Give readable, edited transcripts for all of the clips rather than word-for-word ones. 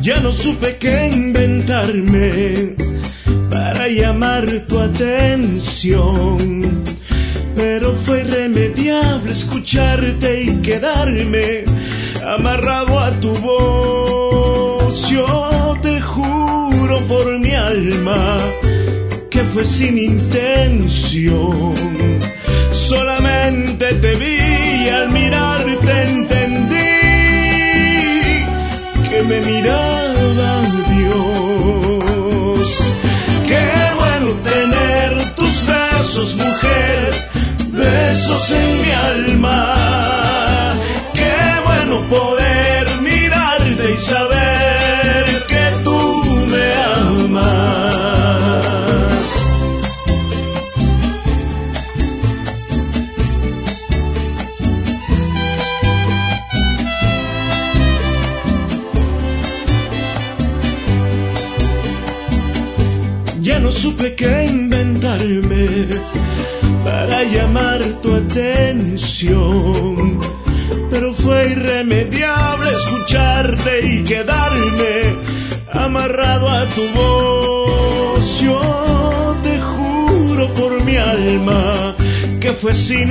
Ya no supe qué inventarme para llamar tu atención, pero fue irremediable escucharte y quedarme amarrado a tu voz. Yo te juro por mi alma que fue sin intención, solamente te vi y al mirarte entendí que me miraba Dios. Qué bueno tener tus besos, mujer, besos en mi alma. Qué bueno poder mirarte y saber que tú me amas. Ya no supe qué inventarme para llamar tu atención, pero fue irremediable escucharte y quedarme amarrado a tu voz. Yo te juro por mi alma que fue sin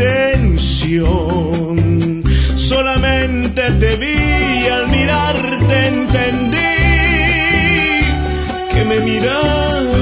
intención, solamente te vi y al mirarte entendí que me miraba